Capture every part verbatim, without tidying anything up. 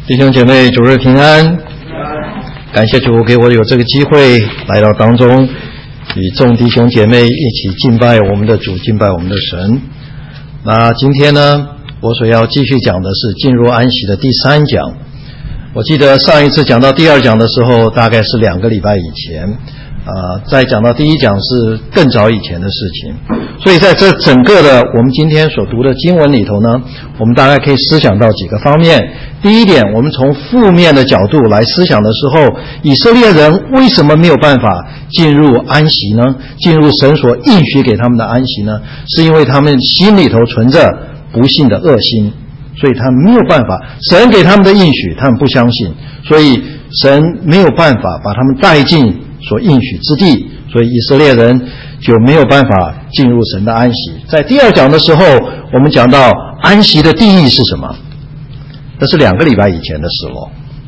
弟兄姐妹，主日平安！感谢主给我有这个机会来到当中，与众弟兄姐妹一起敬拜我们的主，敬拜我们的神。那今天呢，我所要继续讲的是进入安息的第三讲。我记得上一次讲到第二讲的时候，大概是两个礼拜以前，啊、呃，再讲到第一讲是更早以前的事情。所以在这整个的我们今天所读的经文里头呢，我们大概可以思想到几个方面。第一点，我们从负面的角度来思想的时候，以色列人为什么没有办法进入安息呢？进入神所应许给他们的安息呢？是因为他们心里头存着不信的恶心，所以他们没有办法，神给他们的应许他们不相信，所以神没有办法把他们带进所应许之地，所以以色列人就没有办法进入神的安息。在第二讲的时候，我们讲到安息的定义是什么，这是两个礼拜以前的事了，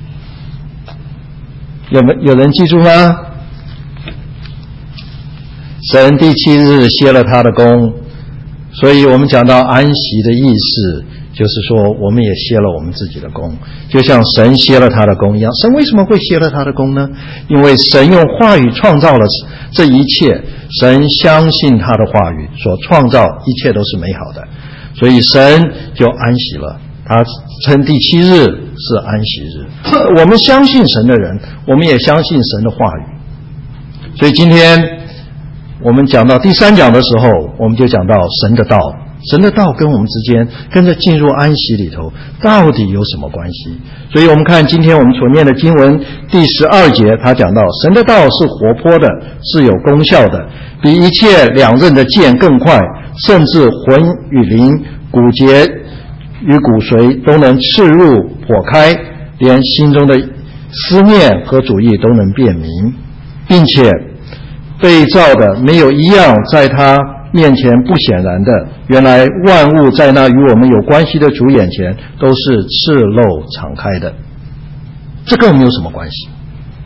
有没有人记住吗？神第七日歇了他的工，所以我们讲到安息的意思就是说，我们也歇了我们自己的工，就像神歇了他的工一样。神为什么会歇了他的工呢？因为神用话语创造了这一切，神相信他的话语所创造一切都是美好的，所以神就安息了，他称第七日是安息日。我们相信神的人，我们也相信神的话语，所以今天我们讲到第三讲的时候，我们就讲到神的道。神的道跟我们之间，跟着进入安息里头到底有什么关系？所以我们看今天我们所念的经文第十二节，他讲到神的道是活泼的，是有功效的，比一切两刃的剑更快，甚至魂与灵、骨节与骨髓都能刺入剖开，连心中的思念和主意都能辨明，并且被造的没有一样在他面前不显然的，原来万物在那与我们有关系的主眼前都是赤露敞开的。这跟我们有什么关系？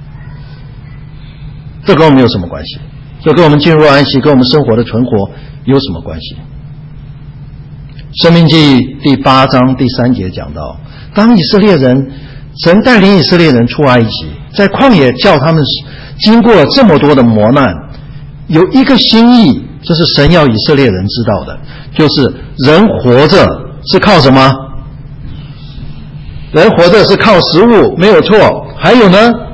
这跟我们有什么关系？这跟我们进入安息，跟我们生活的存活有什么关系？申命记第八章第三节讲到，当以色列人，神带领以色列人出埃及，在旷野叫他们经过了这么多的磨难，有一个心意，这是神要以色列人知道的，就是人活着是靠什么？人活着是靠食物，没有错。还有呢，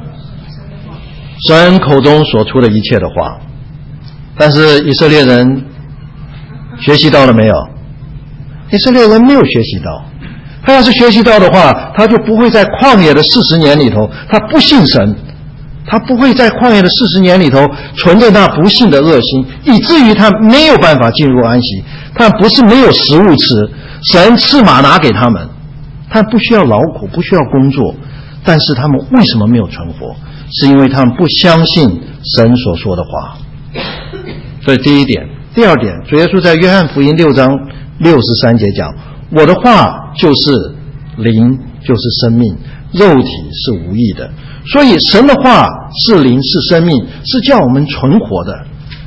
神口中所出的一切的话。但是以色列人学习到了没有？以色列人没有学习到。他要是学习到的话，他就不会在旷野的四十年里头，他不信神，他不会在旷野的四十年里头存着那不信的恶心，以至于他没有办法进入安息。他不是没有食物吃，神赐马拿给他们，他不需要劳苦，不需要工作，但是他们为什么没有存活？是因为他们不相信神所说的话。所以第一点。第二点，主耶稣在约翰福音六章六十三节讲，我的话就是灵，就是生命，肉体是无益的。所以神的话是灵，是生命，是叫我们存活的。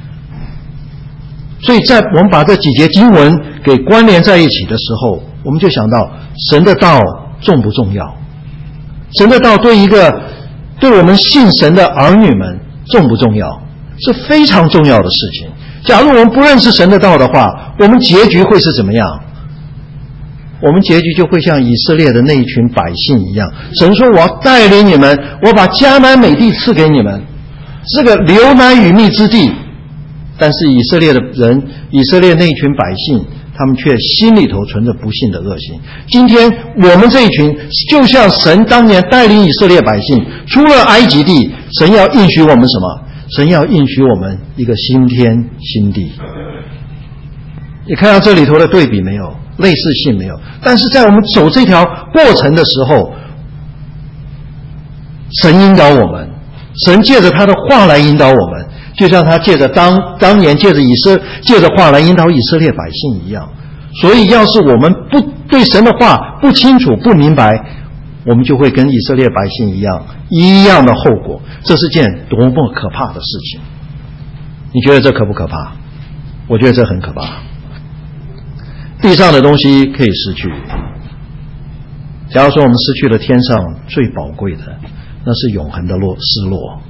所以在我们把这几节经文给关联在一起的时候，我们就想到神的道重不重要？神的道对一个对我们信神的儿女们重不重要？是非常重要的事情。假如我们不认识神的道的话，我们结局会是怎么样？我们结局就会像以色列的那一群百姓一样。神说，我要带领你们，我把迦南美地赐给你们，这个流奶与蜜之地。但是以色列的人，以色列那一群百姓，他们却心里头存着不信的恶心。今天我们这一群，就像神当年带领以色列百姓出了埃及地，神要应许我们什么？神要应许我们一个新天新地。你看到这里头的对比没有？类似性没有？但是在我们走这条过程的时候，神引导我们，神借着他的话来引导我们，就像他借着当当年借着以色借着话来引导以色列百姓一样。所以要是我们不对神的话不清楚不明白，我们就会跟以色列百姓一样一样的后果。这是件多么可怕的事情！你觉得这可不可怕？我觉得这很可怕。地上的东西可以失去， 假如说我们失去了天上最宝贵的，那是永恒的落失落，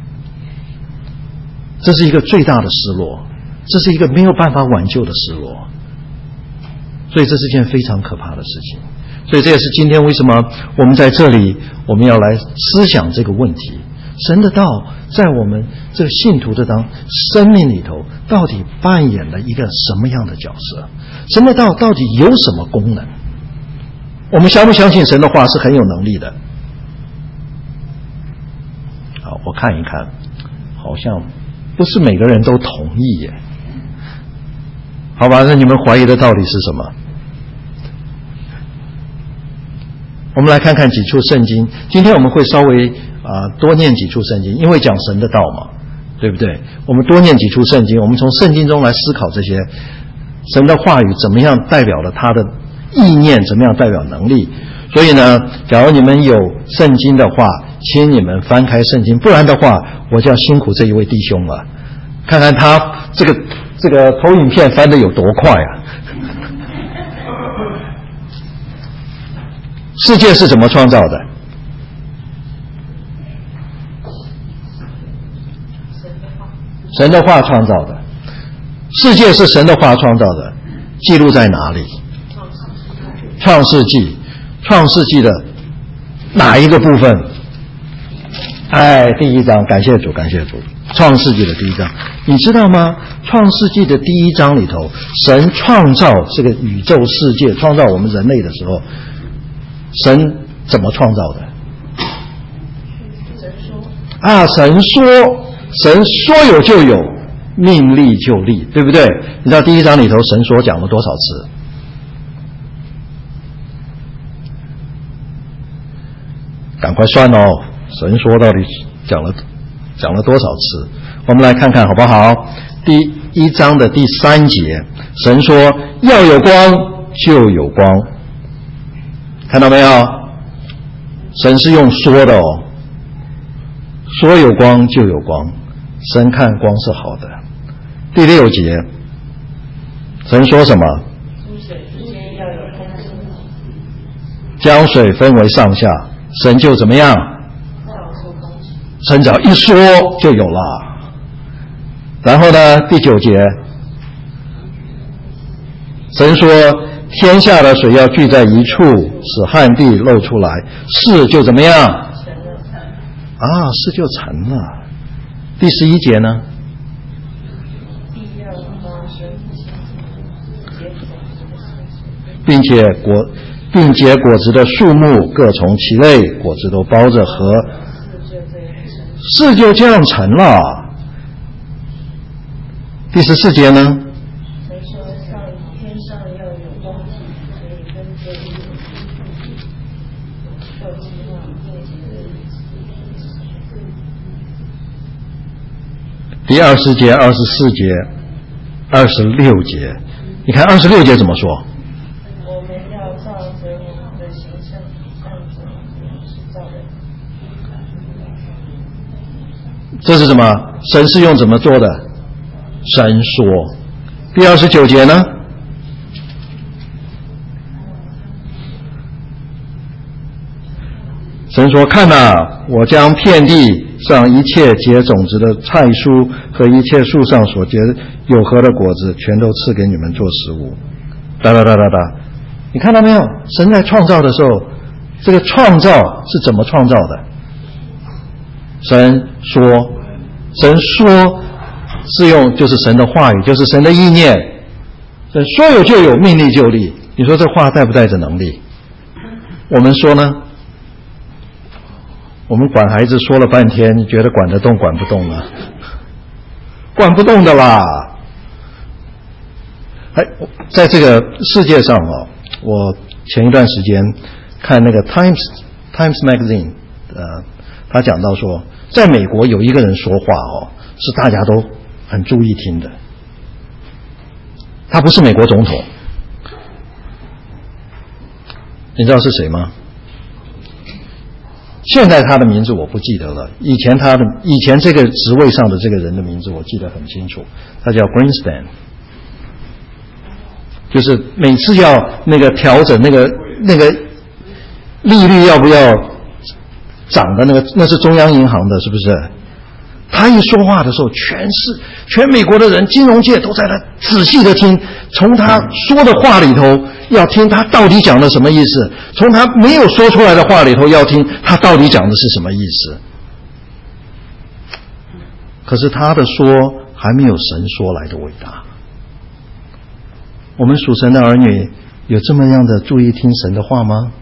这是一个最大的失落，这是一个没有办法挽救的失落，所以这是件非常可怕的事情。所以这也是今天为什么我们在这里我们要来思想这个问题，神的道在我们这个信徒的当生命里头到底扮演了一个什么样的角色，神的道到底有什么功能，我们相不相信神的话是很有能力的？好，我看一看，好像不是每个人都同意耶。好吧，那你们怀疑的到底是什么？我们来看看几处圣经，今天我们会稍微啊、呃、多念几处圣经，因为讲神的道嘛，对不对？我们多念几处圣经，我们从圣经中来思考这些神的话语怎么样代表了他的意念，怎么样代表能力。所以呢，假如你们有圣经的话，请你们翻开圣经，不然的话我就要辛苦这一位弟兄了，看看他这个这个投影片翻得有多快啊。世界是怎么创造的？神的话创造的。世界是神的话创造的，记录在哪里？创世纪。创世纪的哪一个部分？哎，第一章，感谢主，感谢主。创世纪的第一章，你知道吗？创世纪的第一章里头，神创造这个宇宙世界，创造我们人类的时候，神怎么创造的？神说啊，神说，神说有就有，命立就立，对不对？你知道第一章里头神说讲了多少次？赶快算哦，神说到底讲了讲了多少次？我们来看看好不好？第一章的第三节，神说要有光就有光，看到没有？神是用说的哦，说有光就有光，神看光是好的。第六节，神说什么？将水分为上下，神就怎么样？神只要一说就有了。然后呢，第九节，神说天下的水要聚在一处，使旱地露出来，事就怎么样？啊，事就成了。第十一节呢？并且果并结果子的树木各从其类，果子都包着核，事就这样成了。第十四节呢？第二十节、二十四节、二十六节，你看二十六节怎么说？ 我们要照着我们的形象，按着我们是造人。 这是什么？神是用怎么做的？神说。第二十九节呢？神说：看哪，我将遍地上一切结种子的菜蔬和一切树上所结有核的果子，全都赐给你们做食物。哒哒哒哒哒，你看到没有？神在创造的时候，这个创造是怎么创造的？神说，神说是用就是神的话语，就是神的意念。神说有就有，命立就立。你说这话带不带着能力？我们说呢？我们管孩子说了半天，你觉得管得动管不动啊？管不动的啦！哎，在这个世界上哦，我前一段时间看那个 Times Times Magazine， 呃，他讲到说，在美国有一个人说话哦，是大家都很注意听的。他不是美国总统，你知道是谁吗？现在他的名字我不记得了，以前他的以前这个职位上的这个人的名字我记得很清楚，他叫 Greenspan， 就是每次要那个调整那个那个利率要不要涨的那个，那是中央银行的，是不是？他一说话的时候，全是全美国的人，金融界都在那仔细的听，从他说的话里头要听他到底讲的什么意思，从他没有说出来的话里头要听他到底讲的是什么意思。可是他的说还没有神说来的伟大。我们属神的儿女有这么样的注意听神的话吗？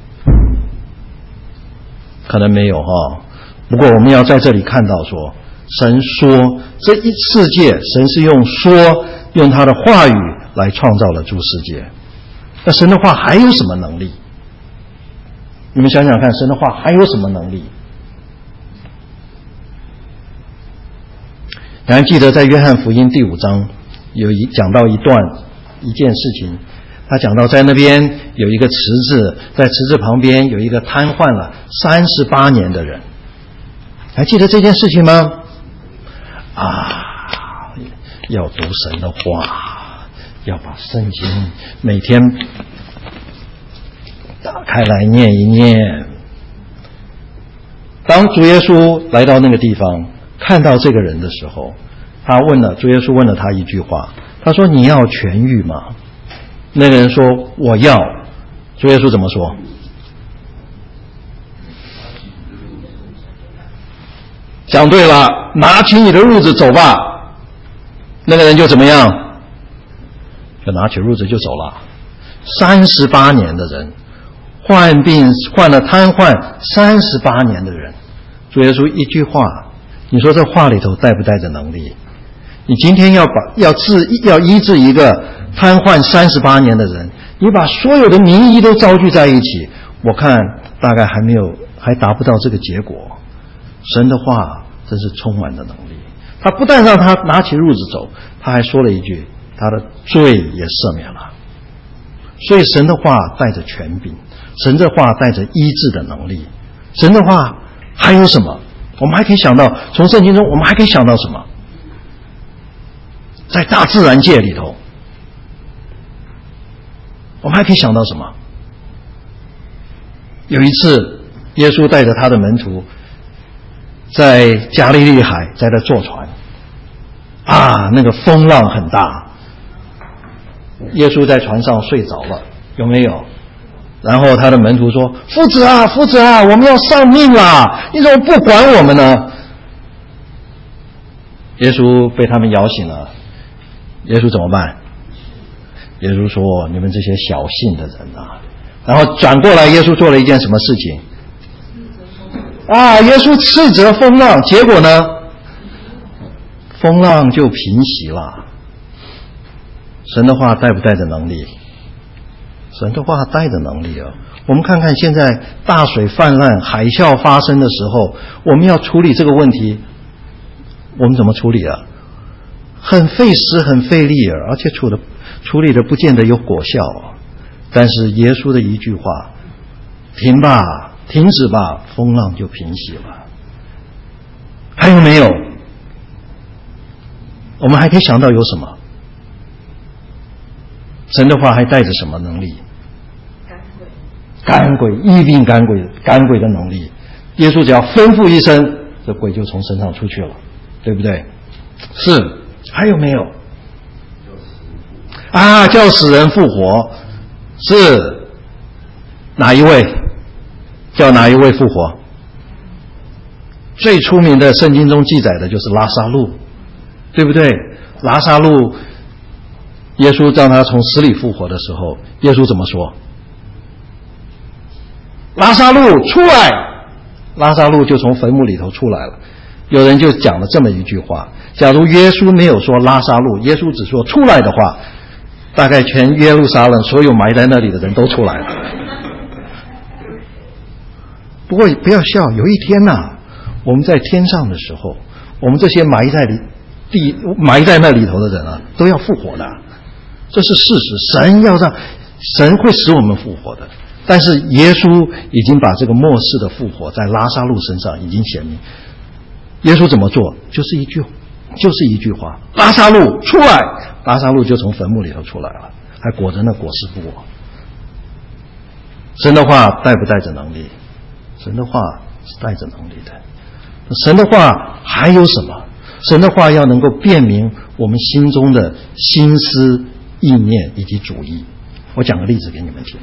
可能没有哈。不过我们要在这里看到说，神说这一世界，神是用说，用他的话语来创造了诸世界。那神的话还有什么能力？你们想想看，神的话还有什么能力？你还记得在约翰福音第五章有一讲到一段一件事情，他讲到在那边有一个池子，在池子旁边有一个瘫痪了三十八年的人。还记得这件事情吗？啊，要读神的话，要把圣经每天打开来念一念。当主耶稣来到那个地方，看到这个人的时候，他问了主耶稣问了他一句话，他说：“你要痊愈吗？”那个人说：“我要。”主耶稣怎么说？讲对了，拿起你的褥子走吧。那个人就怎么样？就拿起褥子就走了。三十八年的人，患病患了瘫痪三十八年的人，主耶稣一句话，你说这话里头带不带着能力？你今天要把要治要医治一个瘫痪三十八年的人，你把所有的名医都招聚在一起，我看大概还没有还达不到这个结果。神的话真是充满了能力，他不但让他拿起褥子走，他还说了一句，他的罪也赦免了。所以神的话带着权柄，神的话带着医治的能力。神的话还有什么？我们还可以想到，从圣经中我们还可以想到什么？在大自然界里头，我们还可以想到什么？有一次耶稣带着他的门徒在加利利海在那坐船啊，那个风浪很大，耶稣在船上睡着了，有没有？然后他的门徒说：“夫子啊，夫子啊，我们要丧命啦！你怎么不管我们呢？”耶稣被他们摇醒了，耶稣怎么办？耶稣说：“你们这些小信的人啊！”然后转过来，耶稣做了一件什么事情？啊！耶稣斥责风浪，结果呢？风浪就平息了。神的话带不带着能力？神的话带着能力啊！我们看看现在大水泛滥、海啸发生的时候，我们要处理这个问题，我们怎么处理啊？很费时、很费力，而且处的处理的不见得有果效。但是耶稣的一句话：“停吧，停止吧”，风浪就平息了。还有没有？我们还可以想到有什么？神的话还带着什么能力？赶鬼，医病赶鬼，赶鬼的能力。耶稣只要吩咐一声，这鬼就从身上出去了，对不对？是。还有没有？啊，叫死人复活。是。哪一位？叫哪一位复活？最出名的圣经中记载的就是拉撒路，对不对？拉撒路，耶稣让他从死里复活的时候，耶稣怎么说？拉撒路出来，拉撒路就从坟墓里头出来了。有人就讲了这么一句话：假如耶稣没有说拉撒路，耶稣只说出来的话，大概全耶路撒冷所有埋在那里的人都出来了。不过不要笑，有一天呐、啊，我们在天上的时候，我们这些埋在里地埋在那里头的人啊，都要复活的，这是事实。神要让神会使我们复活的，但是耶稣已经把这个末世的复活在拉撒路身上已经显明。耶稣怎么做？就是一句，就是一句话：拉撒路出来，拉撒路就从坟墓里头出来了，还裹着那裹尸布。 神的话带不带着能力？神的话是带着能力的。神的话还有什么？神的话要能够辨明我们心中的心思、意念以及主意。我讲个例子给你们听，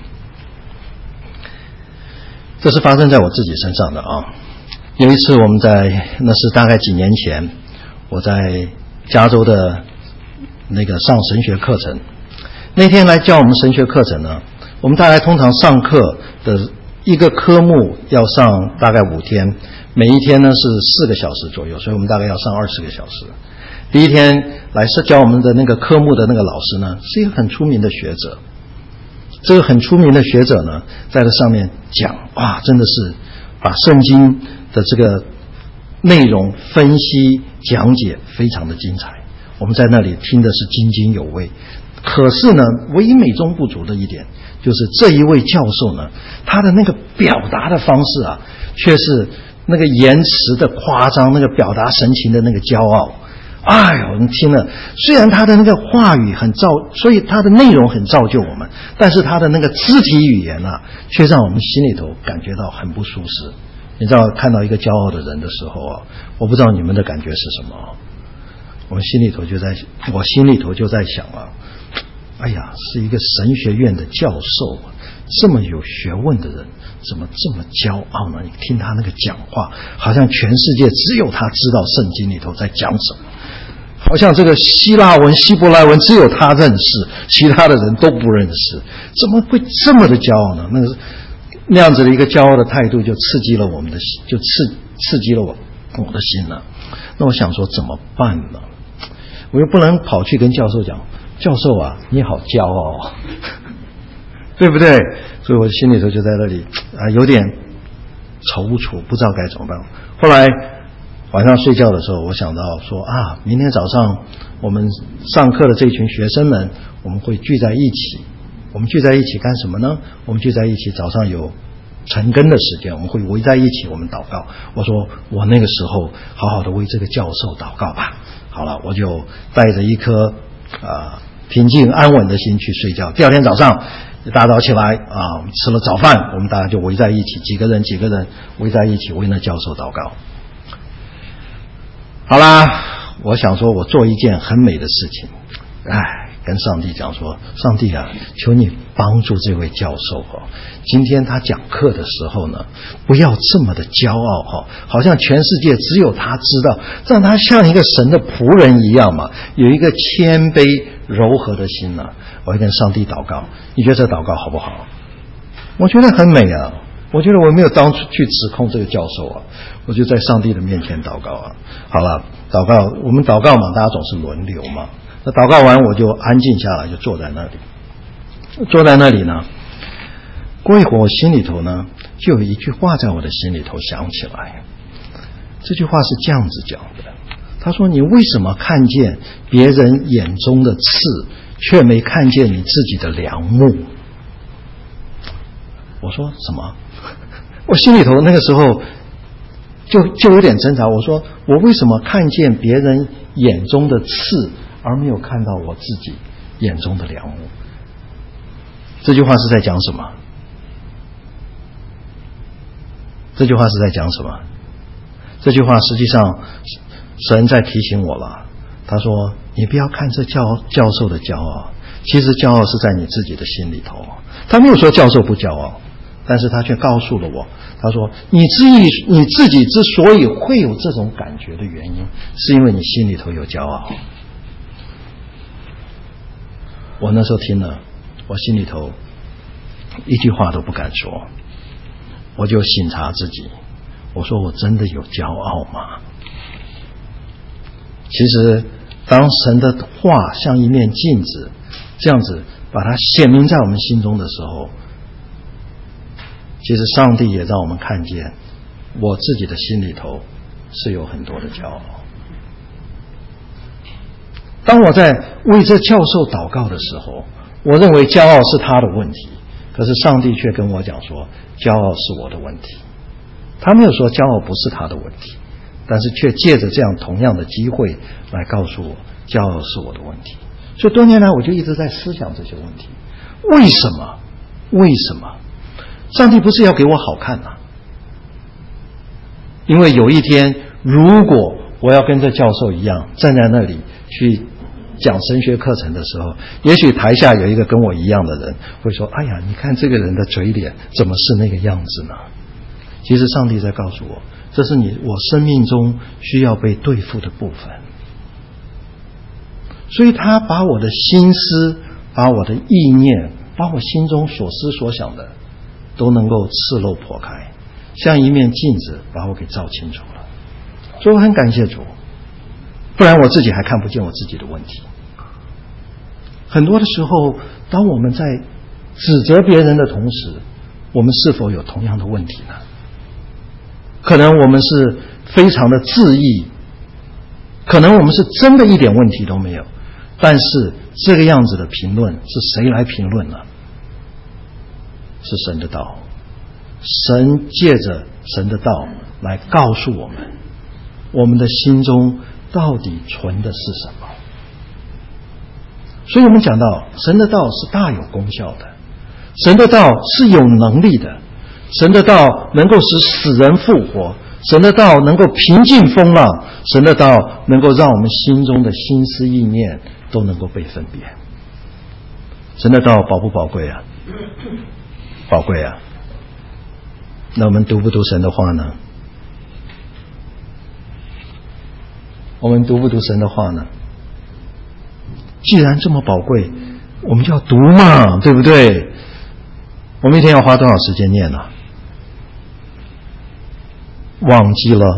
这是发生在我自己身上的啊。有一次我们在，那是大概几年前，我在加州的那个上神学课程。那天来教我们神学课程呢，我们大概通常上课的一个科目要上大概五天，每一天呢是四个小时左右，所以我们大概要上二十个小时。第一天来是教我们的那个科目的那个老师呢，是一个很出名的学者。这个很出名的学者呢，在这上面讲，哇，真的是把圣经的这个内容分析讲解非常的精彩。我们在那里听的是津津有味。可是呢，唯一美中不足的一点，就是这一位教授呢，他的那个表达的方式啊，却是那个言辞的夸张，那个表达神情的那个骄傲。哎呦，我们听了，虽然他的那个话语很造，所以他的内容很造就我们，但是他的那个肢体语言啊，却让我们心里头感觉到很不舒适。你知道，看到一个骄傲的人的时候啊，我不知道你们的感觉是什么，我们心里头就在，我心里头就在想啊，哎呀，是一个神学院的教授，这么有学问的人，怎么这么骄傲呢？你听他那个讲话，好像全世界只有他知道圣经里头在讲什么，好像这个希腊文、希伯来文只有他认识，其他的人都不认识，怎么会这么的骄傲呢？那个那样子的一个骄傲的态度，就刺激了我们的，就刺刺激了我我的心了。那我想说怎么办呢？我又不能跑去跟教授讲，教授啊，你好骄傲，对不对？所以我心里头就在那里啊，有点踌躇，不知道该怎么办。后来晚上睡觉的时候，我想到说啊，明天早上我们上课的这群学生们，我们会聚在一起。我们聚在一起干什么呢？我们聚在一起，早上有晨更的时间，我们会围在一起，我们祷告。我说我那个时候好好的为这个教授祷告吧。好了，我就带着一颗啊、呃、平静安稳的心去睡觉。第二天早上一大早起来啊，我们吃了早饭，我们大家就围在一起，几个人几个人围在一起为那教授祷告。好啦，我想说我做一件很美的事情，哎，跟上帝讲说，上帝啊，求你帮助这位教授哦，今天他讲课的时候呢，不要这么的骄傲哈，好像全世界只有他知道，让他像一个神的仆人一样嘛，有一个谦卑柔和的心呢、啊。我会跟上帝祷告，你觉得这祷告好不好？我觉得很美啊，我觉得我没有当初去指控这个教授啊，我就在上帝的面前祷告啊。好了，祷告，我们祷告嘛，大家总是轮流嘛。那祷告完，我就安静下来，就坐在那里。坐在那里呢，过一会儿，我心里头呢，就有一句话在我的心里头想起来。这句话是这样子讲的，他说：“你为什么看见别人眼中的刺，却没看见你自己的梁木？”我说什么？我心里头那个时候就就有点挣扎。我说我为什么看见别人眼中的刺，而没有看到我自己眼中的梁木？这句话是在讲什么？这句话是在讲什么？这句话实际上神在提醒我了。他说你不要看这教教授的骄傲，其实骄傲是在你自己的心里头。他没有说教授不骄傲，但是他却告诉了我，他说你自己你自己之所以会有这种感觉的原因，是因为你心里头有骄傲。我那时候听了，我心里头一句话都不敢说，我就省察自己，我说我真的有骄傲吗？其实当神的话像一面镜子，这样子把它显明在我们心中的时候，其实上帝也让我们看见我自己的心里头是有很多的骄傲。当我在为这教授祷告的时候，我认为骄傲是他的问题，可是上帝却跟我讲说骄傲是我的问题。他没有说骄傲不是他的问题，但是却借着这样同样的机会来告诉我骄傲是我的问题。所以多年来我就一直在思想这些问题，为什么为什么上帝不是要给我好看啊，因为有一天如果我要跟这教授一样站在那里去讲神学课程的时候，也许台下有一个跟我一样的人会说，哎呀，你看这个人的嘴脸怎么是那个样子呢？其实上帝在告诉我，这是你我生命中需要被对付的部分。所以他把我的心思，把我的意念，把我心中所思所想的都能够赤露破开，像一面镜子把我给照清楚了。所以我很感谢主，不然我自己还看不见我自己的问题。很多的时候，当我们在指责别人的同时，我们是否有同样的问题呢？可能我们是非常的自义，可能我们是真的一点问题都没有，但是这个样子的评论是谁来评论呢？是神的道。神借着神的道来告诉我们，我们的心中到底存的是什么。所以我们讲到神的道是大有功效的，神的道是有能力的，神的道能够使死人复活，神的道能够平静风浪，神的道能够让我们心中的心思意念都能够被分辨。神的道宝不宝贵啊？宝贵啊！那我们读不读神的话呢？我们读不读神的话呢？既然这么宝贵，我们就要读嘛，对不对？我们一天要花多少时间念呢？忘记了？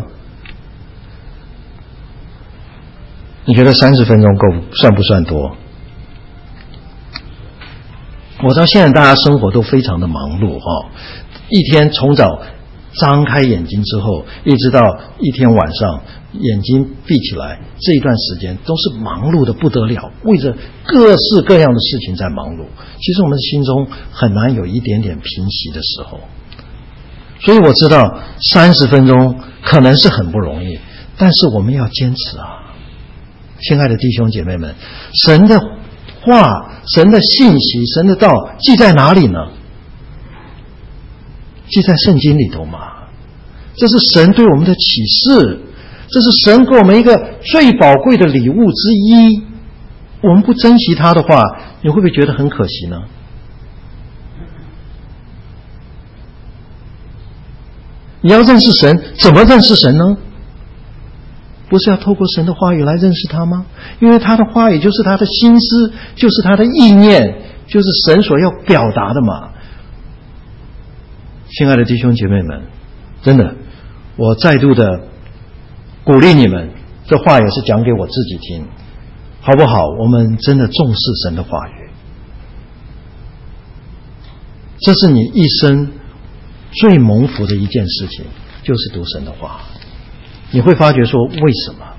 你觉得三十分钟够算不算多？我知道现在大家生活都非常的忙碌哈，一天从早张开眼睛之后，一直到一天晚上眼睛闭起来，这一段时间都是忙碌的不得了，为着各式各样的事情在忙碌。其实我们心中很难有一点点平息的时候，所以我知道三十分钟可能是很不容易，但是我们要坚持啊，亲爱的弟兄姐妹们，神的话、神的信息、神的道记在哪里呢？记在圣经里头嘛。这是神对我们的启示，这是神给我们一个最宝贵的礼物之一。我们不珍惜它的话，你会不会觉得很可惜呢？你要认识神，怎么认识神呢？不是要透过神的话语来认识他吗？因为他的话语就是他的心思，就是他的意念，就是神所要表达的嘛。亲爱的弟兄姐妹们，真的，我再度的鼓励你们，这话也是讲给我自己听，好不好？我们真的重视神的话语，这是你一生最蒙福的一件事情，就是读神的话。你会发觉说为什么？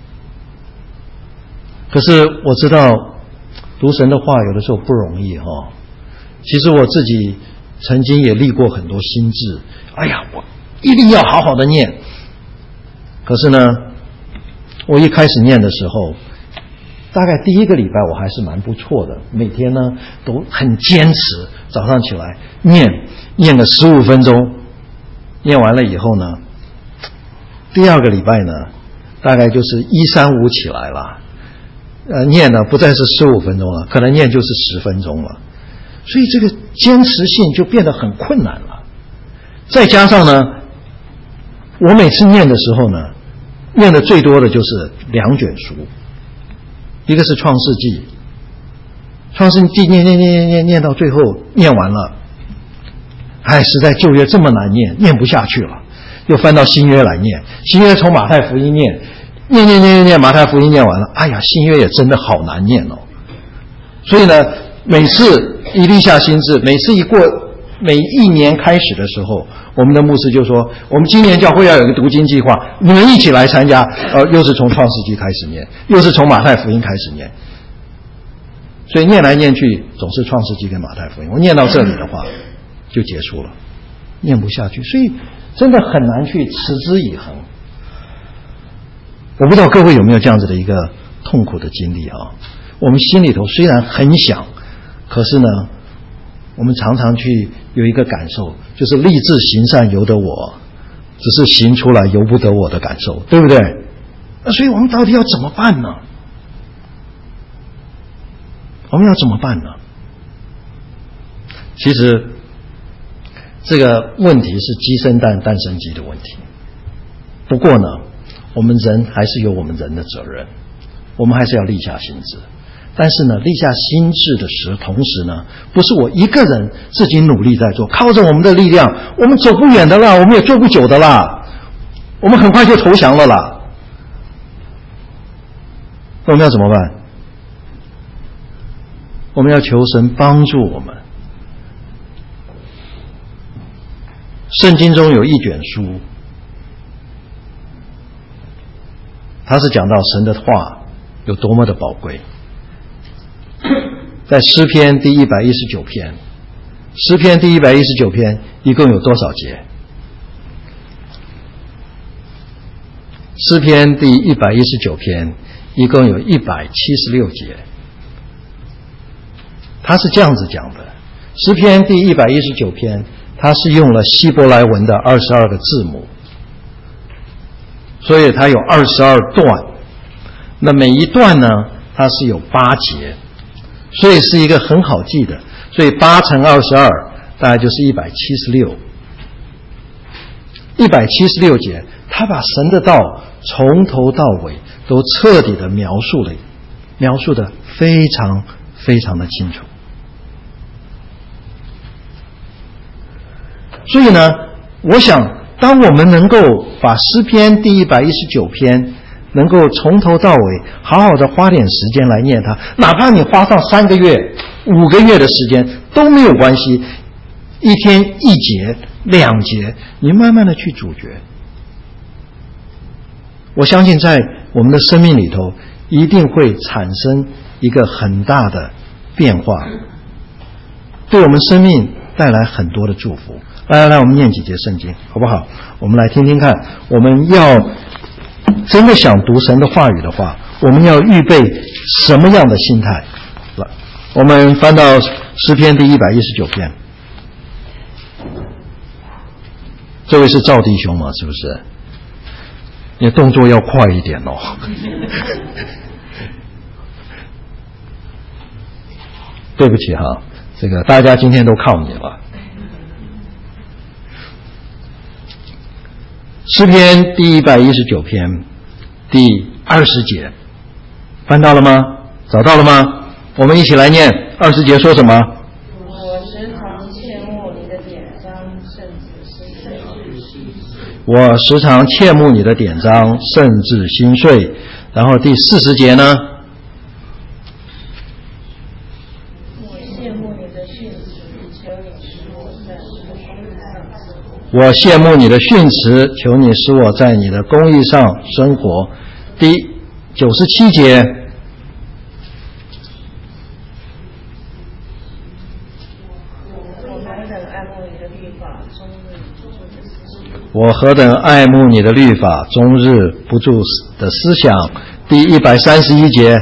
可是我知道读神的话有的时候不容易哈、哦。其实我自己曾经也立过很多心志，哎呀，我一定要好好的念。可是呢，我一开始念的时候，大概第一个礼拜我还是蛮不错的，每天呢都很坚持，早上起来念，念了十五分钟，念完了以后呢，第二个礼拜呢，大概就是一三五起来了，呃，念呢不再是十五分钟了，可能念就是十分钟了，所以这个坚持性就变得很困难了。再加上呢，我每次念的时候呢，念的最多的就是两卷书，一个是创世纪，创世纪念念念念念念到最后念完了，哎，实在旧约这么难念，念不下去了。又翻到新约来念，新约从马太福音念，念念念念念，马太福音念完了，哎呀，新约也真的好难念哦。所以呢，每次一立下心志，每次一过每一年开始的时候，我们的牧师就说，我们今年教会要有个读经计划，你们一起来参加。呃，又是从创世纪开始念，又是从马太福音开始念，所以念来念去总是创世纪跟马太福音。我念到这里的话就结束了，念不下去，所以真的很难去持之以恒。我不知道各位有没有这样子的一个痛苦的经历啊？我们心里头虽然很想，可是呢， 我们常常去有一个感受，就是立志行善由得我，只是行出来由不得我的感受，对不对？那所以我们到底要怎么办呢？我们要怎么办呢？其实这个问题是鸡生蛋蛋生鸡的问题。不过呢，我们人还是有我们人的责任，我们还是要立下心志。但是呢，立下心志的时候，同时呢，不是我一个人自己努力在做，靠着我们的力量，我们走不远的啦，我们也做不久的啦，我们很快就投降了啦。那我们要怎么办？我们要求神帮助我们。圣经中有一卷书，它是讲到神的话有多么的宝贵。在诗篇第一百一十九篇，诗篇第一百一十九篇一共有多少节？诗篇第一百一十九篇一共有一百七十六节。他是这样子讲的，诗篇第一百一十九篇它是用了希伯来文的二十二个字母，所以它有二十二段，那每一段呢它是有八节，所以是一个很好记的，所以八乘二十二大概就是一百七十六，一百七十六节，他把神的道从头到尾都彻底的描述了，描述的非常非常的清楚。所以呢，我想当我们能够把诗篇第一百一十九篇能够从头到尾好好的花点时间来念它，哪怕你花上三个月五个月的时间都没有关系，一天一节两节，你慢慢的去咀嚼，我相信在我们的生命里头一定会产生一个很大的变化，对我们生命带来很多的祝福。来来来，我们念几节圣经好不好？我们来听听看，我们要真的想读神的话语的话，我们要预备什么样的心态？我们翻到诗篇第一百一十九篇，这位是赵弟兄吗？是不是？你动作要快一点哦。对不起哈，这个大家今天都靠你了。诗篇第一百一十九篇第二十节，翻到了吗？找到了吗？我们一起来念二十节说什么？ 我时常切慕你的典章，甚至心碎。 我时常切慕你的典章，甚至心碎。然后第四十节呢？我羡慕你的训词，求你使我在你的公义上生活。第九十七节，我何等爱慕你的律法，终日不住的思想。第一百三十一节，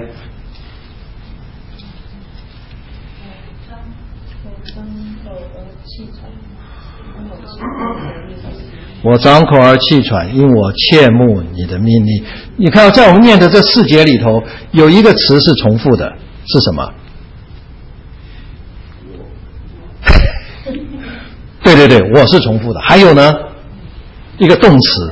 我张口而气喘，因我切慕你的命令。你看，在我们念的这四节里头，有一个词是重复的，是什么？对对对，我是重复的。还有呢，一个动词，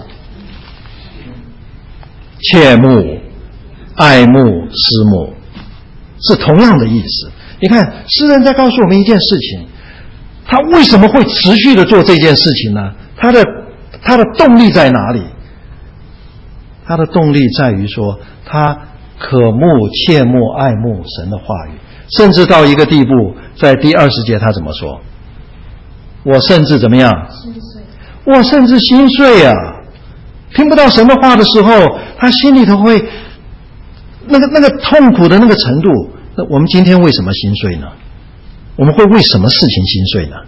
切慕、爱慕、思慕，是同样的意思。你看，诗人在告诉我们一件事情，他为什么会持续的做这件事情呢？他的他的动力在哪里？他的动力在于说，他渴慕、切慕、爱慕神的话语，甚至到一个地步，在第二十节他怎么说？我甚至怎么样？我甚至心碎啊！听不到神的话的时候，他心里头会那个那个痛苦的那个程度。那我们今天为什么心碎呢？我们会为什么事情心碎呢？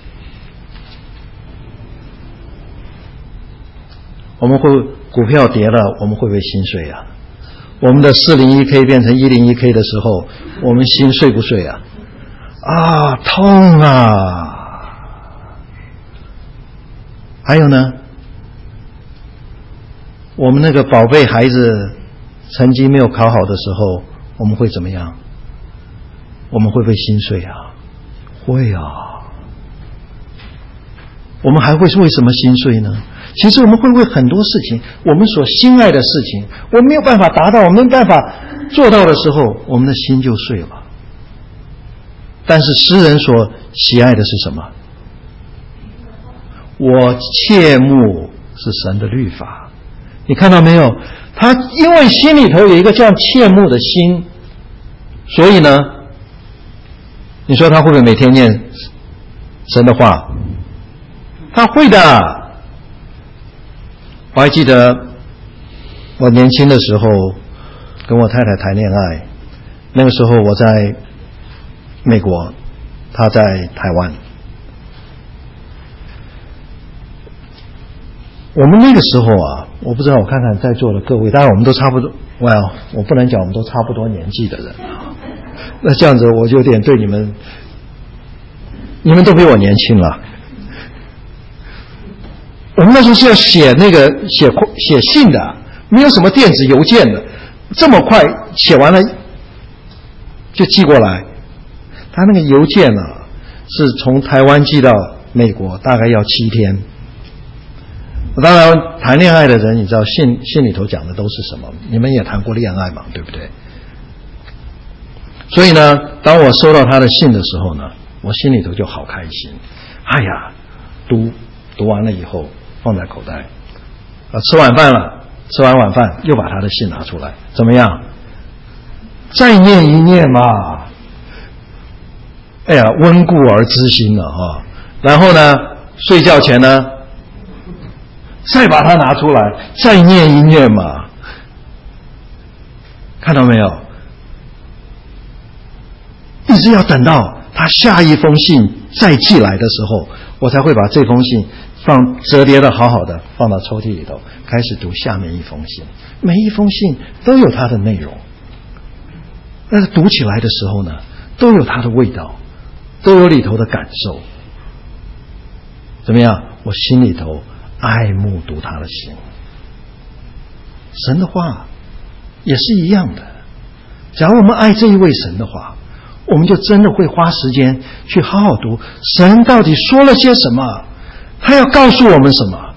我们会股票跌了，我们会不会心碎啊？我们的四零一 K 变成一零一 K 的时候，我们心碎不碎啊？ 啊，痛啊！还有呢，我们那个宝贝孩子成绩没有考好的时候，我们会怎么样？我们会不会心碎啊？会啊。我们还会为什么心碎呢？其实我们会为很多事情，我们所心爱的事情，我们没有办法达到，我们没有办法做到的时候，我们的心就碎了。但是诗人所喜爱的是什么？我切慕是神的律法。你看到没有？他因为心里头有一个这样切慕的心，所以呢，你说他会不会每天念神的话？他会的。我还记得我年轻的时候跟我太太谈恋爱，那个时候我在美国，她在台湾。我们那个时候啊，我不知道，我看看在座的各位，当然我们都差不多，well，我不能讲我们都差不多年纪的人，那这样子我就有点对你们，你们都比我年轻了。我们那时候是要写那个写写信的，没有什么电子邮件的，这么快写完了就寄过来。他那个邮件呢、啊，是从台湾寄到美国，大概要七天。当然，谈恋爱的人，你知道信信里头讲的都是什么？你们也谈过恋爱嘛，对不对？所以呢，当我收到他的信的时候呢，我心里头就好开心。哎呀，读读完了以后放在口袋，啊，吃晚饭了，吃完晚饭又把他的信拿出来，怎么样？再念一念嘛。哎呀，温故而知新了哈。然后呢，睡觉前呢，再把它拿出来，再念一念嘛。看到没有？一直要等到他下一封信再寄来的时候，我才会把这封信放折叠的好好的放到抽屉里头，开始读下面一封信。每一封信都有它的内容，但是读起来的时候呢，都有它的味道，都有里头的感受。怎么样？我心里头爱慕读他的心。神的话也是一样的，假如我们爱这一位神的话，我们就真的会花时间去好好读神到底说了些什么，他要告诉我们什么。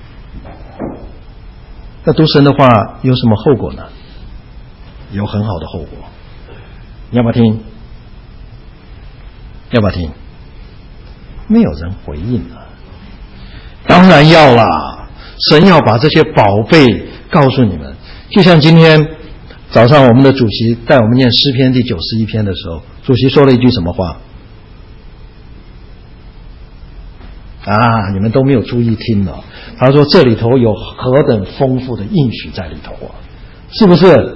那读神的话有什么后果呢？有很好的后果。你要不要听？要不要听？没有人回应了。当然要啦，神要把这些宝贝告诉你们。就像今天早上我们的主席带我们念诗篇第九十一篇的时候，主席说了一句什么话？啊，你们都没有注意听了。他说这里头有何等丰富的应许在里头啊，是不是？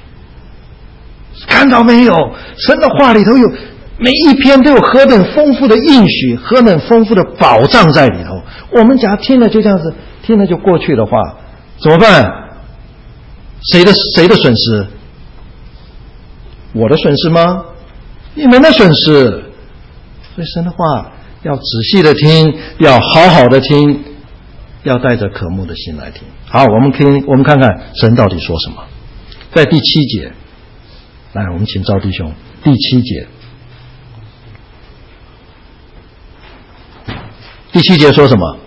看到没有？神的话里头有每一篇都有何等丰富的应许，何等丰富的保障在里头。我们假如听了就这样子听了就过去的话，怎么办？谁的谁的损失？我的损失吗？你们的损失。所以神的话要仔细的听，要好好的听，要带着渴慕的心来听。好，我们听，我们看看神到底说什么。在第七节，来，我们请赵弟兄，第七节，第七节说什么？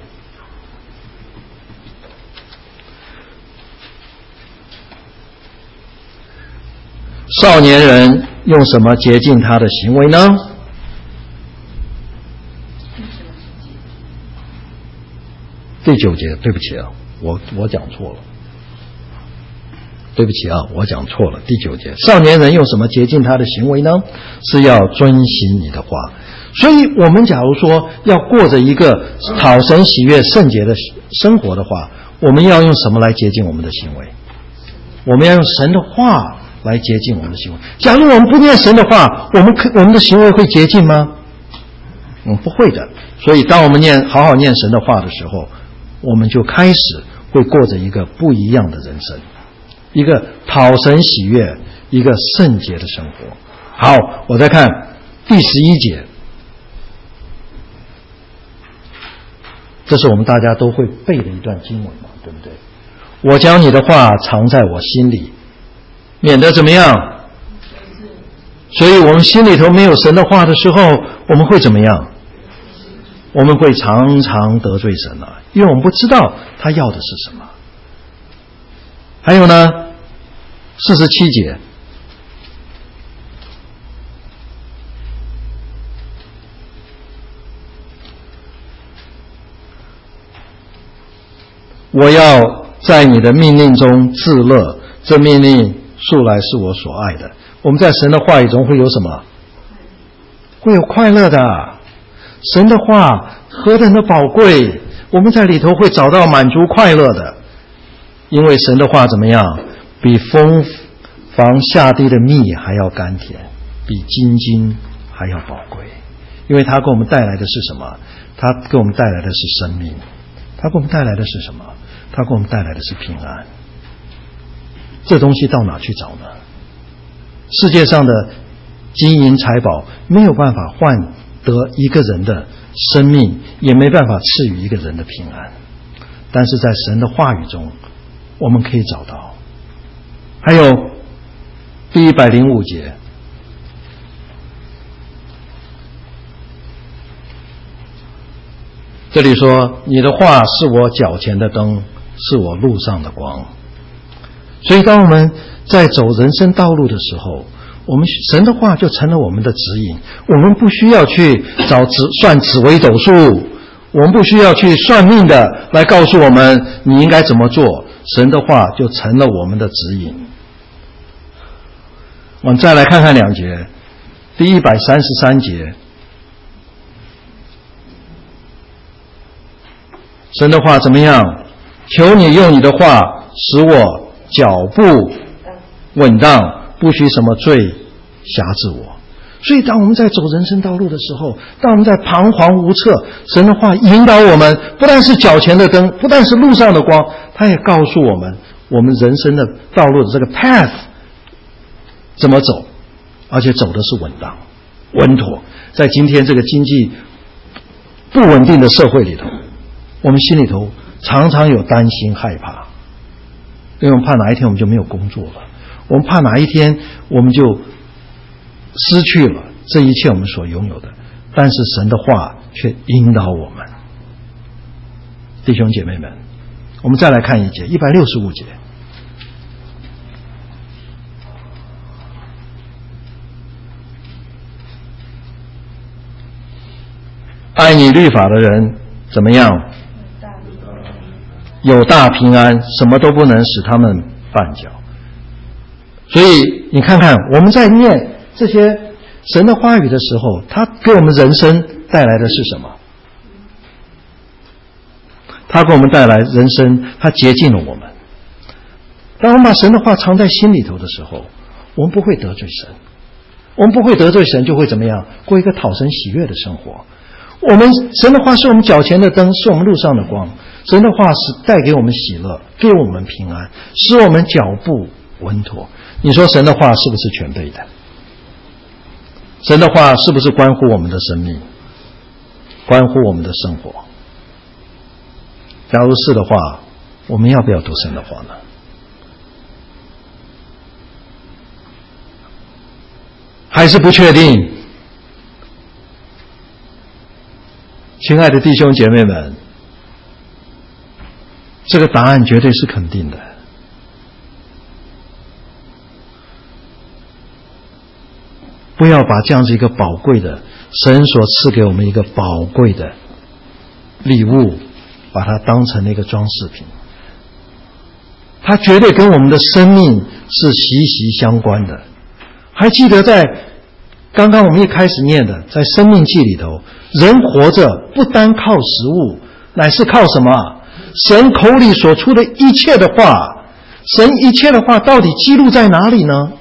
少年人用什么洁净他的行为呢？第九节，对不起啊，我我讲错了，对不起啊，我讲错了。第九节，少年人用什么洁净他的行为呢？是要遵行你的话。所以我们假如说要过着一个讨神喜悦圣洁的生活的话，我们要用什么来洁净我们的行为？我们要用神的话来洁净我们的行为。假如我们不念神的话，我们可我们的行为会洁净吗？嗯，不会的。所以当我们念好好念神的话的时候，我们就开始会过着一个不一样的人生，一个讨神喜悦、一个圣洁的生活。好，我再看第十一节，这是我们大家都会背的一段经文嘛，对不对？我将你的话藏在我心里，免得怎么样？所以我们心里头没有神的话的时候，我们会怎么样？我们会常常得罪神了，因为我们不知道他要的是什么。还有呢，四十七节，我要在你的命令中自乐，这命令素来是我所爱的。我们在神的话语中会有什么？会有快乐的。神的话何等的宝贵，我们在里头会找到满足快乐的。因为神的话怎么样？比蜂房下地的蜜还要甘甜，比金金还要宝贵。因为它给我们带来的是什么？它给我们带来的是生命。它给我们带来的是什么？它给我们带来的是平安。这东西到哪去找呢？世界上的金银财宝没有办法换得一个人的生命，也没办法赐予一个人的平安。但是在神的话语中，我们可以找到。还有第一百零五节，这里说：“你的话是我脚前的灯，是我路上的光。”所以当我们在走人生道路的时候，我们神的话就成了我们的指引。我们不需要去找紫算紫微斗数，我们不需要去算命的来告诉我们你应该怎么做，神的话就成了我们的指引。我们再来看看两节，第一百三十三节，神的话怎么样？求你用你的话使我脚步稳当，不许什么罪辖制我。所以当我们在走人生道路的时候，当我们在彷徨无策，神的话引导我们，不但是脚前的灯，不但是路上的光，他也告诉我们我们人生的道路的这个 path 怎么走，而且走的是稳当稳妥。在今天这个经济不稳定的社会里头，我们心里头常常有担心害怕，因为我们怕哪一天我们就没有工作了，我们怕哪一天我们就失去了这一切我们所拥有的。但是神的话却引导我们。弟兄姐妹们，我们再来看一节，一百六十五节，爱你律法的人怎么样？有大平安，什么都不能使他们绊脚。所以你看看我们在念这些神的话语的时候，他给我们人生带来的是什么？他给我们带来人生，他洁净了我们。当我们把神的话藏在心里头的时候，我们不会得罪神。我们不会得罪神，就会怎么样？过一个讨神喜悦的生活。我们神的话是我们脚前的灯，是我们路上的光。神的话是带给我们喜乐，给我们平安，使我们脚步稳妥。你说神的话是不是全备的？神的话是不是关乎我们的生命，关乎我们的生活？假如是的话，我们要不要读神的话呢？还是不确定？亲爱的弟兄姐妹们，这个答案绝对是肯定的。不要把这样子一个宝贵的神所赐给我们一个宝贵的礼物，把它当成了一个装饰品。它绝对跟我们的生命是息息相关的。还记得在刚刚我们一开始念的，在生命记里头，人活着不单靠食物，乃是靠什么？神口里所出的一切的话。神一切的话到底记录在哪里呢？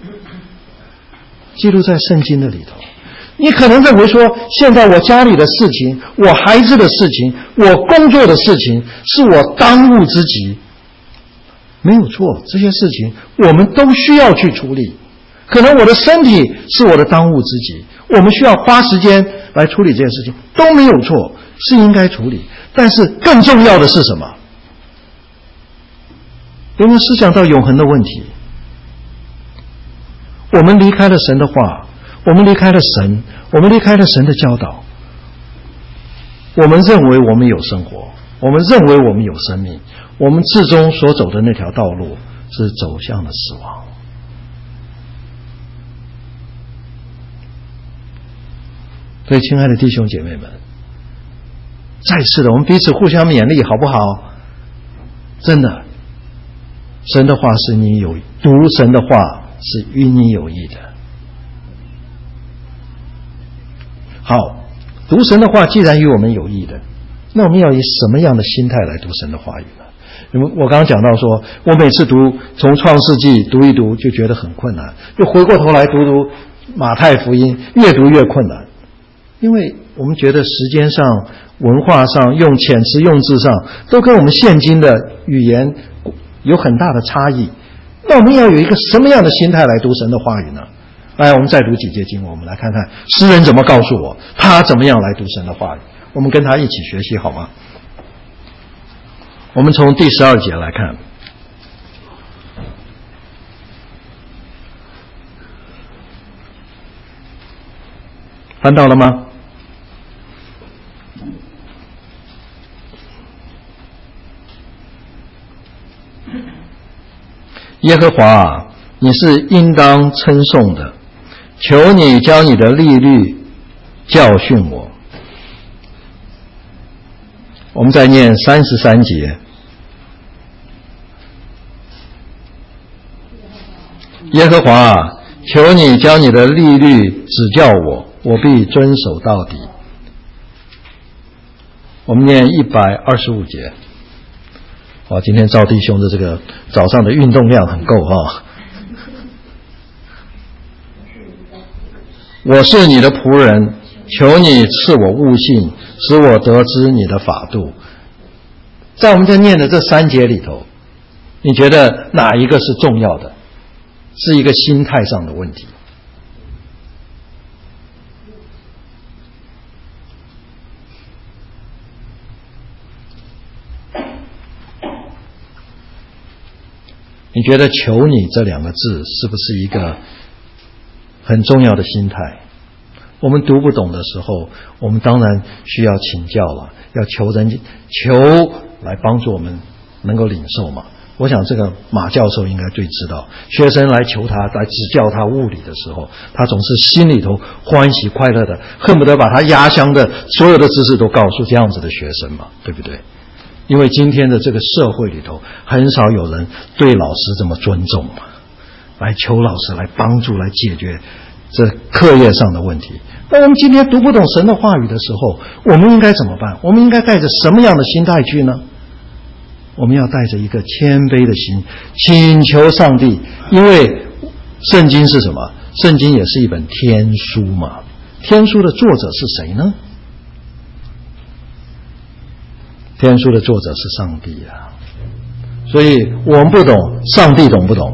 记录在圣经的里头。你可能认为说，现在我家里的事情，我孩子的事情，我工作的事情，是我当务之急。没有错，这些事情我们都需要去处理。可能我的身体是我的当务之急， 我们需要花时间来处理这件事情，都没有错，是应该处理。但是更重要的是什么？有没有思想到永恒的问题？我们离开了神的话，我们离开了神，我们离开了神的教导，我们认为我们有生活，我们认为我们有生命，我们至终所走的那条道路是走向了死亡。所以亲爱的弟兄姐妹们，再次的我们彼此互相勉励，好不好？真的，神的话是你有，读神的话是与你有益的。好，读神的话既然与我们有益的，那我们要以什么样的心态来读神的话语呢？因为我刚刚讲到说，我每次读从创世纪读一读就觉得很困难，又回过头来读读马太福音，越读越困难，因为我们觉得时间上、文化上、用遣词用字上都跟我们现今的语言有很大的差异。那我们要有一个什么样的心态来读神的话语呢？来，我们再读几节经文，我们来看看诗人怎么告诉我他怎么样来读神的话语，我们跟他一起学习好吗？我们从第十二节来看，翻到了吗？耶和华啊，你是应当称颂的，求你将你的律例教训我。我们再念三十三节。耶和华啊，求你将你的律例指教我，我必遵守到底。我们念一百二十五节。哇，今天赵弟兄的这个早上的运动量很够哈。我是你的仆人，求你赐我悟性，使我得知你的法度。在我们在念的这三节里头，你觉得哪一个是重要的？是一个心态上的问题。你觉得求你这两个字是不是一个很重要的心态？我们读不懂的时候，我们当然需要请教了，要求人求来帮助我们能够领受嘛。我想这个马教授应该最知道，学生来求他来指教他物理的时候，他总是心里头欢喜快乐的，恨不得把他压箱的所有的知识都告诉这样子的学生嘛，对不对？因为今天的这个社会里头，很少有人对老师这么尊重嘛，来求老师来帮助来解决这课业上的问题。那我们今天读不懂神的话语的时候，我们应该怎么办？我们应该带着什么样的心态去呢？我们要带着一个谦卑的心，请求上帝。因为圣经是什么？圣经也是一本天书嘛。天书的作者是谁呢？天书的作者是上帝啊。所以我们不懂，上帝懂不懂？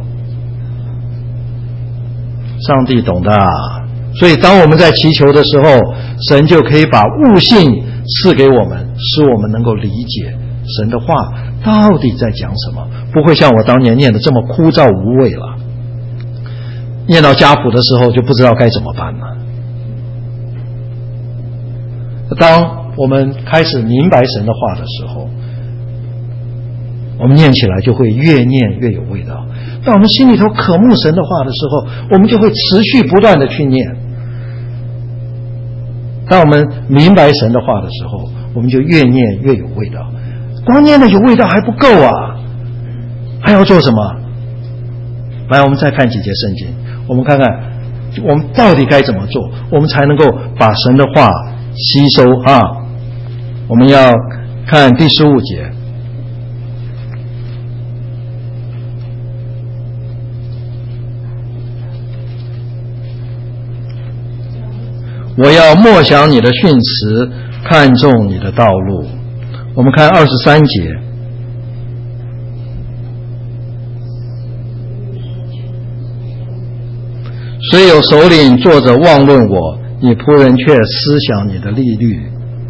上帝懂的啊。所以当我们在祈求的时候，神就可以把悟性赐给我们，使我们能够理解神的话到底在讲什么，不会像我当年念的这么枯燥无味了。念到家谱的时候就不知道该怎么办了。当我们开始明白神的话的时候，我们念起来就会越念越有味道。当我们心里头渴慕神的话的时候，我们就会持续不断的去念。当我们明白神的话的时候，我们就越念越有味道。光念的有味道还不够啊，还要做什么？来，我们再看几节圣经，我们看看我们到底该怎么做，我们才能够把神的话吸收啊。我们要看第十五节。我要默想你的训词，看重你的道路。我们看二十三节。虽有首领坐着妄论我， 你仆人却思想你的利率。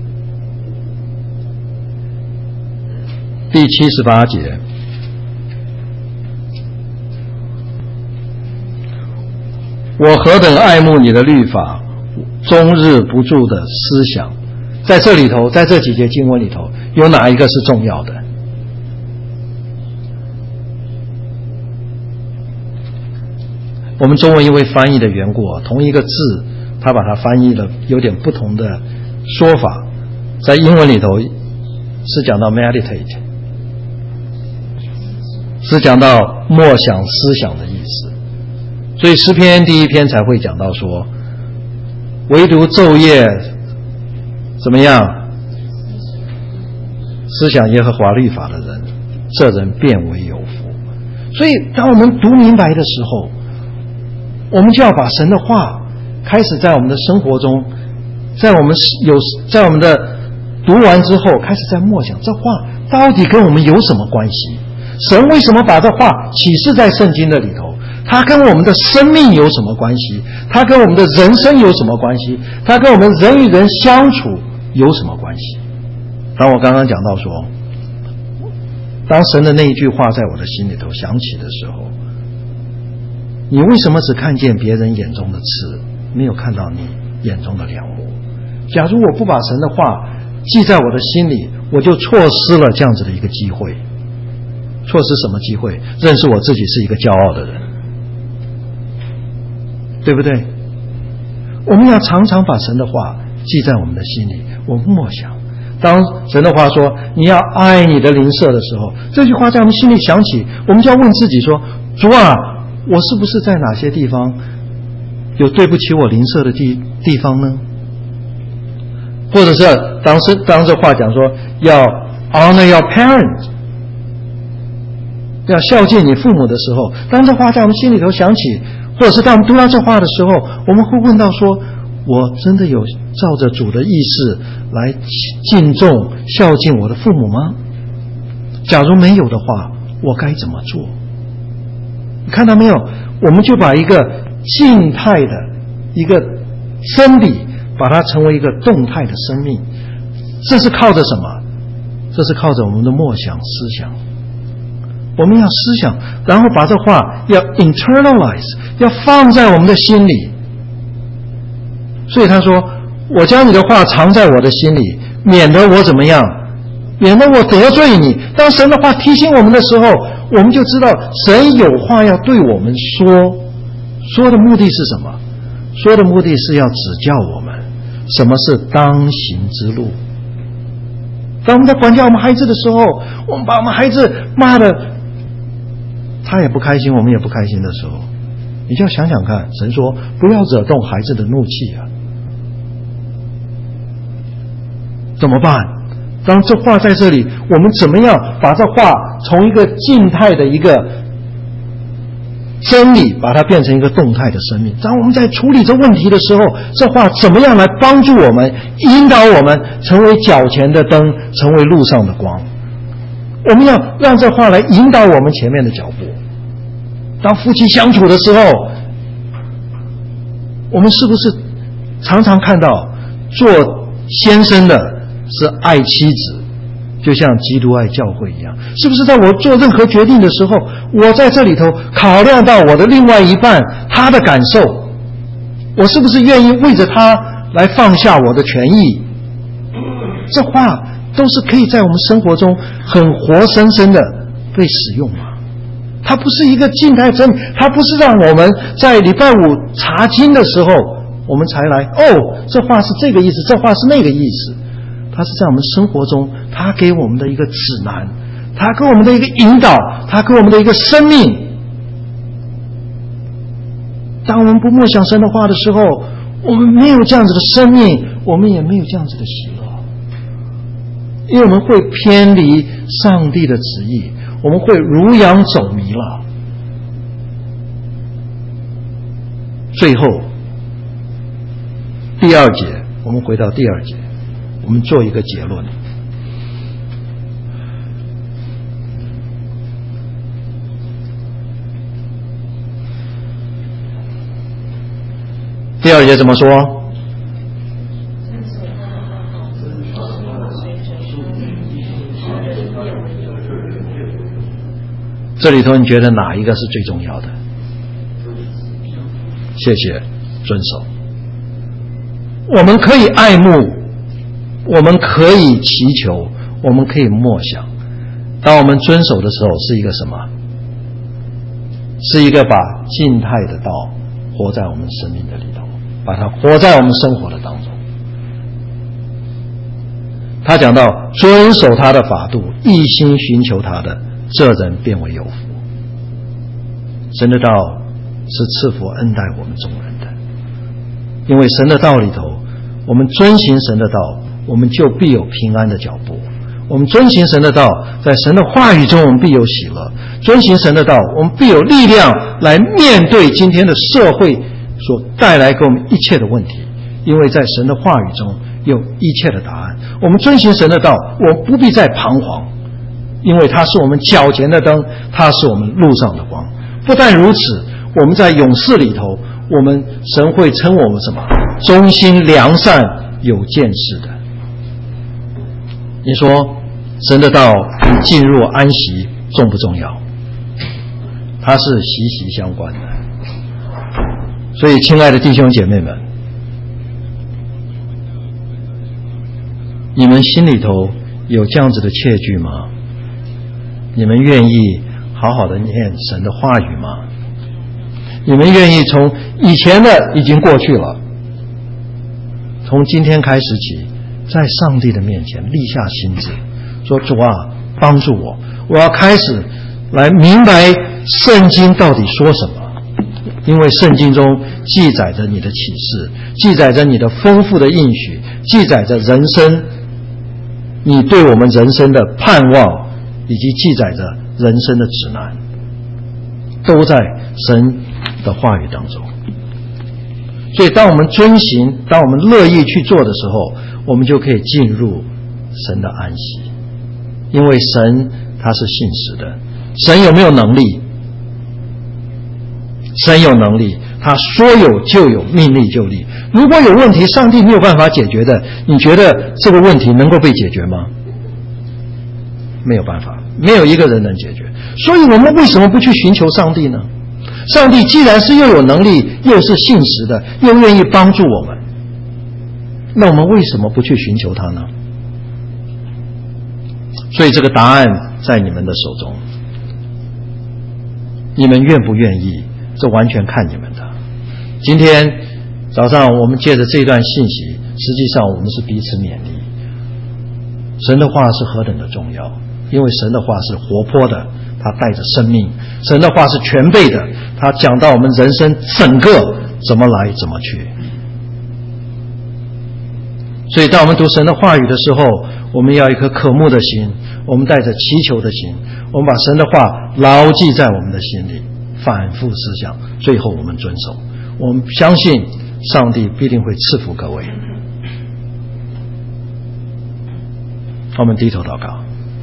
第七十八节，我何等爱慕你的律法，终日不住的思想。在这里头，在这几节经文里头，有哪一个是重要的？我们中文因为翻译的缘故，同一个字他把它翻译了有点不同的说法。在英文里头是讲到 meditate， 是讲到默想思想的意思。所以诗篇第一篇才会讲到说，唯独昼夜怎么样思想耶和华律法的人，这人便为有福。所以当我们读明白的时候，我们就要把神的话开始在我们的生活中，在我们有在我们的读完之后，开始在默想这话到底跟我们有什么关系？神为什么把这话启示在圣经的里头？它跟我们的生命有什么关系？它跟我们的人生有什么关系？它跟我们人与人相处有什么关系？当我刚刚讲到说，当神的那一句话在我的心里头响起的时候，你为什么只看见别人眼中的刺，没有看到你眼中的梁木？假如我不把神的话记在我的心里，我就错失了这样子的一个机会。错失什么机会？认识我自己是一个骄傲的人，对不对？我们要常常把神的话记在我们的心里，我们默想。当神的话说你要爱你的邻舍的时候，这句话在我们心里响起，我们就要问自己说，主啊，我是不是在哪些地方有对不起我邻舍的地地方呢？或者是当时当这话讲说要 honor your parents， 要孝敬你父母的时候，当这话在我们心里头响起，或者是当我们读到这话的时候，我们会问到说，我真的有照着主的意识来敬重孝敬我的父母吗？假如没有的话，我该怎么做？你看到没有？我们就把一个静态的一个真理，把它成为一个动态的生命。这是靠着什么？这是靠着我们的默想思想。我们要思想，然后把这话要 internalize， 要放在我们的心里。所以他说，我将你的话藏在我的心里，免得我怎么样，免得我得罪你。当神的话提醒我们的时候，我们就知道神有话要对我们说，说的目的是什么？说的目的是要指教我们什么是当行之路。当我们在管教我们孩子的时候，我们把我们孩子骂的他也不开心，我们也不开心的时候，你就要想想看，神说不要惹动孩子的怒气啊，怎么办？当这话在这里，我们怎么样把这话从一个静态的一个真理，把它变成一个动态的生命？当我们在处理这问题的时候，这话怎么样来帮助我们，引导我们成为脚前的灯，成为路上的光？我们要让这话来引导我们前面的脚步。当夫妻相处的时候，我们是不是常常看到做先生的是爱妻子，就像基督爱教会一样？是不是在我做任何决定的时候，我在这里头考量到我的另外一半他的感受，我是不是愿意为着他来放下我的权益？这话都是可以在我们生活中很活生生的被使用嘛。它不是一个静态真理，它不是让我们在礼拜五查经的时候我们才来，哦，这话是这个意思，这话是那个意思。它是在我们生活中，它给我们的一个指南，它给我们的一个引导，它给我们的一个生命。当我们不默想神的话的时候，我们没有这样子的生命，我们也没有这样子的喜乐，因为我们会偏离上帝的旨意，我们会如羊走迷了。最后第二节，我们回到第二节，我们做一个结论。第二节怎么说？ 这里头你觉得哪一个是最重要的？谢谢，遵守。我们可以爱慕，我们可以祈求，我们可以默想。当我们遵守的时候，是一个什么？是一个把静态的道活在我们生命的里头，把它活在我们生活的当中。他讲到遵守他的法度，一心寻求他的，这人便为有福。神的道是赐福恩待我们众人的，因为神的道里头，我们遵行神的道，我们就必有平安的脚步。我们遵行神的道，在神的话语中我们必有喜乐。遵行神的道，我们必有力量来面对今天的社会所带来给我们一切的问题，因为在神的话语中有一切的答案。我们遵行神的道，我们不必再彷徨，因为它是我们脚前的灯，它是我们路上的光。不但如此，我们在勇士里头，我们神会称我们什么？忠心良善有见识的。你说神的道与进入安息重不重要？它是息息相关的。所以亲爱的弟兄姐妹们，你们心里头有这样子的切据吗？你们愿意好好的念神的话语吗？你们愿意从以前的已经过去了，从今天开始起，在上帝的面前立下心志，说主啊，帮助我，我要开始来明白圣经到底说什么。因为圣经中记载着你的启示，记载着你的丰富的应许，记载着人生你对我们人生的盼望，以及记载着人生的指南，都在神的话语当中。所以当我们遵行，当我们乐意去做的时候，我们就可以进入神的安息。因为神他是信实的。神有没有能力？神有能力，他说有就有，命立就立。如果有问题上帝没有办法解决的，你觉得这个问题能够被解决吗？没有办法，没有一个人能解决。所以我们为什么不去寻求上帝呢？上帝既然是又有能力，又是信实的，又愿意帮助我们，那我们为什么不去寻求他呢？所以这个答案在你们的手中，你们愿不愿意，这完全看你们的。今天早上我们借着这段信息，实际上我们是彼此勉励。神的话是何等的重要，因为神的话是活泼的，它带着生命。神的话是全备的，它讲到我们人生整个怎么来怎么去。所以当我们读神的话语的时候，我们要一颗渴慕的心，我们带着祈求的心，我们把神的话牢记在我们的心里，反复思想，最后我们遵守。我们相信上帝必定会赐福各位。我们低头祷告。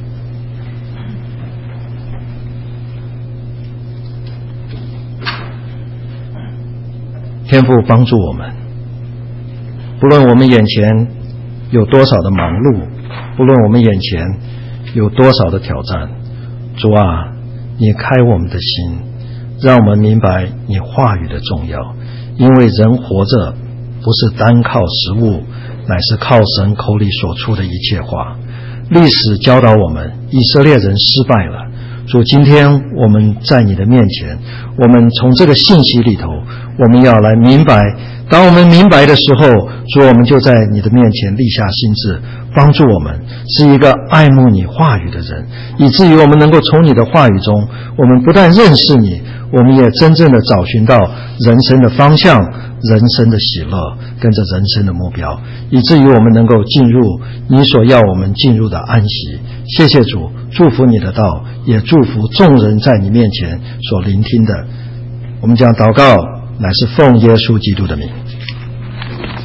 天父帮助我们，不论我们眼前有多少的忙碌，不论我们眼前有多少的挑战，主啊，你开我们的心，让我们明白你话语的重要。因为人活着不是单靠食物，乃是靠神口里所出的一切话。历史教导我们，以色列人失败了。主，今天我们在你的面前，我们从这个信息里头，我们要来明白。当我们明白的时候，主，我们就在你的面前立下心志，帮助我们是一个爱慕你话语的人，以至于我们能够从你的话语中，我们不但认识你，我们也真正的找寻到人生的方向，人生的喜乐，跟着人生的目标，以至于我们能够进入你所要我们进入的安息。谢谢主，祝福你的道，也祝福众人在你面前所聆听的。我们将祷告乃是奉耶稣基督的名。